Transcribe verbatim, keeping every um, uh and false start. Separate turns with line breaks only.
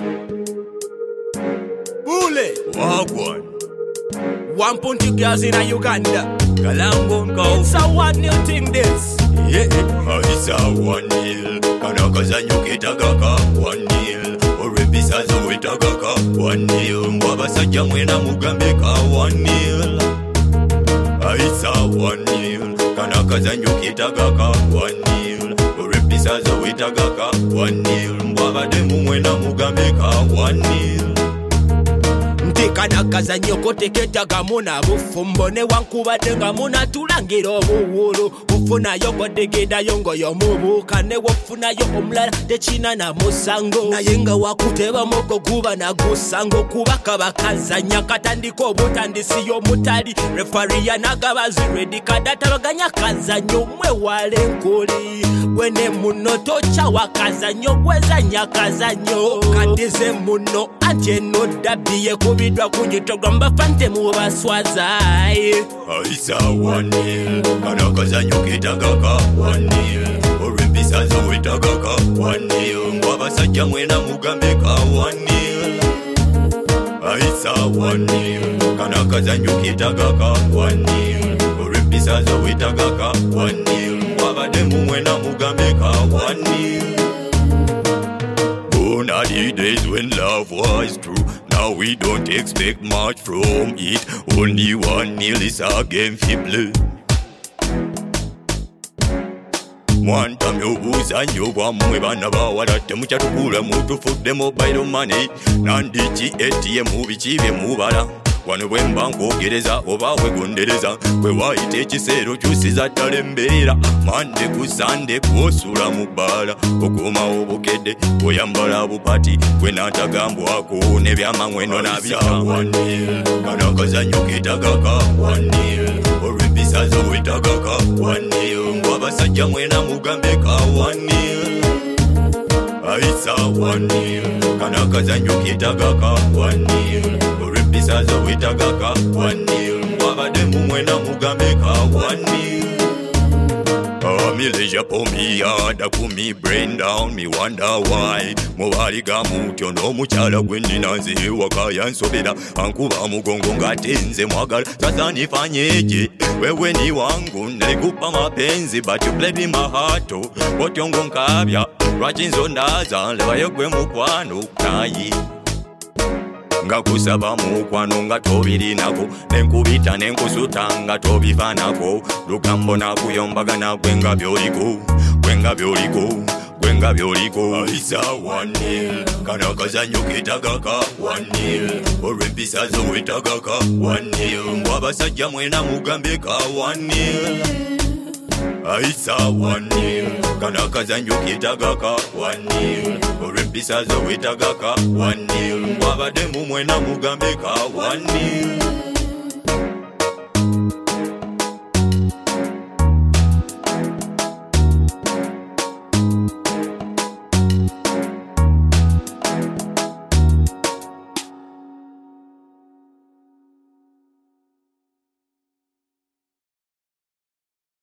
Bule.
Wagwan.
One punty girls in a Uganda.
Kalango Nkau.
It's a one new thing this.
Yeah, it's a one nil. Kanakazanyo kitagaka one nil. Orembisa zo witagaka one nil. Mwabasajja mwena mugambeka one nil. It's a one nil. Kanakazanyo kitagaka one nil. Orembisa zo witagaka one nil. Mwabademu mwena mugambeka one nil.
Kana kazanyo koteketa gamuna bufumbo ne wankubadde nga munatulangira obuwulu ufuna yoko degeda yongo yomubuka ne wofuna yo omulala tekina na musango naye nga wakuteba moko guba na gusango kubaka bakazanya katandiko obutandisi y'omutali refaria nagabazi ready kadata baganya kazanyo mwe wale nkuli wene muno tocha wakazanyo gwezanya kazanyo kadize muno anje no dabiye kubidwa kunyitogamba fante mu baswazai
Aisa one nil Kanakazanyo kitagaka one nil Orembisa zo witagaka one nil Mwabasajja mwena mugambeka one nil Aisa one nil Kanakazanyo kitagaka one nil Orembisa zo witagaka one nil Mwabademu mwena mugambeka one nil Gone are the days when love was true. Now we don't expect much from it. Only one nil is a game fi play. Mwanta myobuuza nnyo bwammwe baana bawala temukyatukuula mutufudde mobile money nandiki A T M biki bye mubala wano bwe mba nkwogereza oba wegondereza bwe waayita ekiseera okyusiza ddala embeera mande ku sande kwosula mu bbaala okuumawo obukedde oyambala bupati gwe naatagambwako n'ebyamangweno nabitawanil kanakazanyo ketagaka wanil olw'empisa zo wetagaka wanil ngw'abasajja mwena mugambeka wanil aisa wanil kanakazanyo ketagaka wanil Pisa zo witagaka one nil Mwabademu mwena mugambeka one nil Oh, me leisure po me hard ku me brain down me wonder why Mwali gamutyo no muchala gwendi nanzi wakaya nsobera ankuba mugongo ngatenze mwagala sasa nifanyeje wewe ni wangu nilikupa mapenzi but you played with my heart otyongo nkabya lwachinzo ndaza lebayo gwe mukwano tayi nga kusaba mukwano nga tobirinako nenkubita nenkusuta nga tobifanako lugambo nakuyombagana gwenga byoliko gwenga byoliko gwenga byoliko aisa one nil kanakazanyo ketagaka one nil olw'empisa zo wetagaka one nil ngw'abasajja mwena mugambeka one nil Aisa one nil kanakazanyo ketagaka one nil olw'empisa zo wetagaka one nil ngw'abademu mwena mugambeka one nil